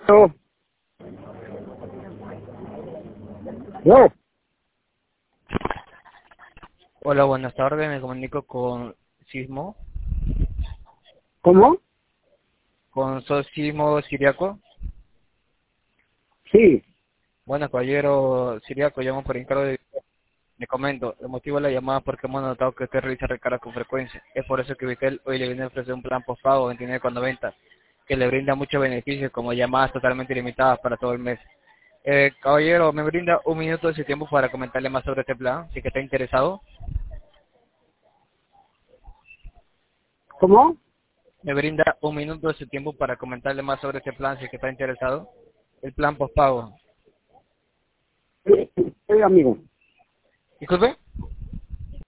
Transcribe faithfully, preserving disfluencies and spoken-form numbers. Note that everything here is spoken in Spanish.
No, no. Hola, buenas tardes. Me comunico con Sismo, ¿Cómo? con Sosimo Siriaco. Sí. Bueno, caballero Siriaco, llamo por encargo de... Le comento, el motivo de la llamada es porque hemos notado que usted realiza recargas con frecuencia. Es por eso que Vitel hoy le viene a ofrecer un plan postpago veintinueve con noventa que le brinda muchos beneficios como llamadas totalmente ilimitadas para todo el mes. Eh, caballero, me brinda un minuto de su tiempo para comentarle más sobre este plan, si que está interesado. ¿Cómo? Me brinda un minuto de su tiempo para comentarle más sobre este plan, si que está interesado. El plan postpago. Sí, sí, amigo. Disculpe.